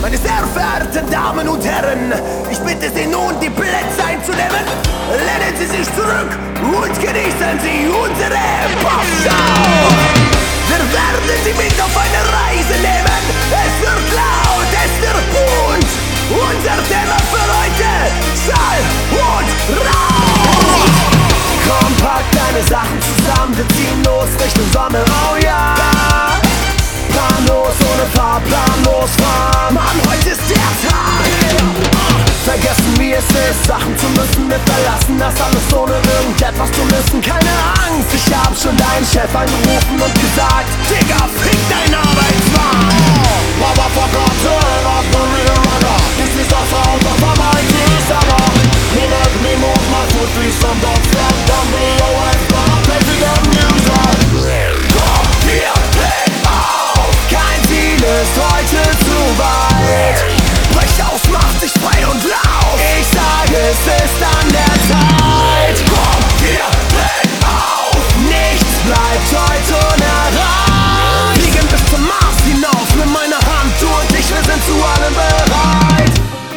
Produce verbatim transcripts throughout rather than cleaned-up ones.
Meine sehr verehrten Damen und Herren, ich bitte Sie nun, die Plätze einzunehmen. Lehnen Sie sich zurück und genießen Sie unsere Pop-Show. Wir werden Sie mit auf eine Reise nehmen. Es wird laut, es wird bunt. Unser Thema für heute: Schall und Rauch. Komm, pack deine Sachen zusammen, wir ziehen los Richtung Sonne, oh ja. Planlos, ohne Fahrplanlos fahren. Mann, heute ist der Tag. Vergessen wie es ist, Sachen zu müssen, wir verlassen das alles ohne irgendetwas zu müssen. Keine Angst, ich hab schon deinen Chef angerufen und gesagt: Digga, fick deinen Arbeitsmann. Motherfucker, up the rear runner. This is our sound of a mighty summer. Me make me move my foot, please some dogs from down the away from a president music. Komm, hier, leg auf. Kein Ziel ist heute zu weit. Brech aus, mach dich frei und laut. Ich sage, es ist an der Zeit. Komm, hier, leg auf. Nichts bleibt heute unerreicht. Fliegen bis zum Mars hinauf mit meiner Hand. Du und ich, wir sind zu allem bereit.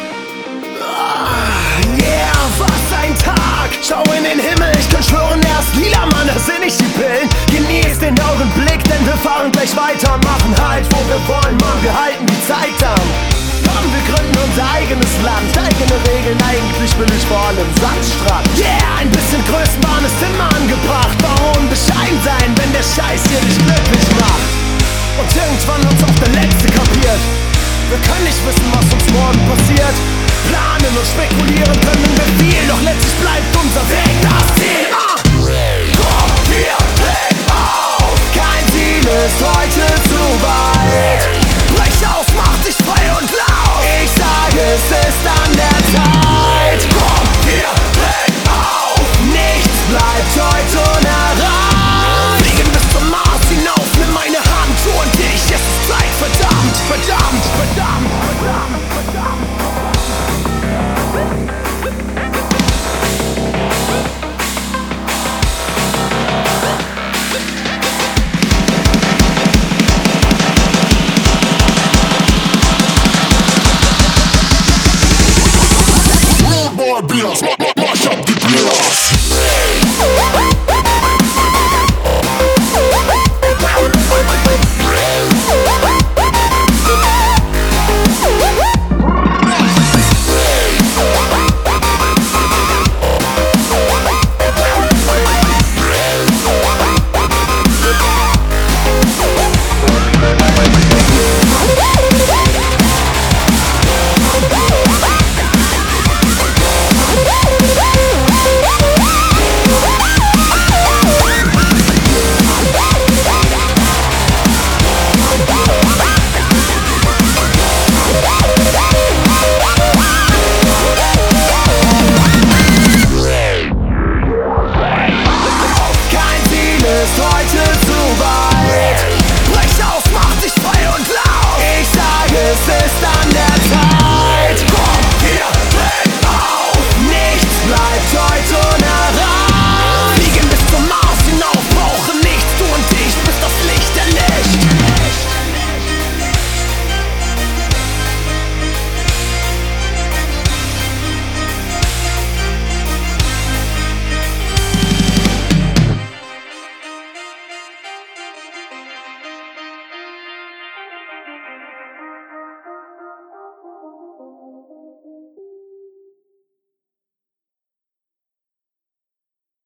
Ah, yeah, was ein Tag. Schau in den Himmel, ich kann schwören, er ist lila, Mann, das sind nicht die Pillen. Genieß den Augenblick, denn wir fahren gleich weiter und machen halt, wo wir wollen, Mann, wir halten die Zeit an. Komm, wir gründen unser eigenes Land, eigene Regeln, eigentlich will ich vor allem Sandstrand. Yeah, ein bisschen Größenwahn ist immer angebracht. Warum bescheiden sein, wenn der Scheiß hier dich glücklich macht? Und irgendwann uns auch der Letzte kapiert. Wir können nicht wissen, was uns morgen passiert. Planen und spekulieren können wir viel, doch letztlich bleibt unser Weg das Ziel. Ah. Komm, wir leg auf. Kein Ziel ist heute zu weit. Brech auf, mach dich frei und laut. Ich sage, es ist an der Zeit. Komm, wir leg auf. Nichts bleibt heute unerreicht. Fliegen bis zum Mars hinauf, nimm meine Hand, du und ich. Es ist Zeit, verdammt, verdammt, verdammt, verdammt, verdammt.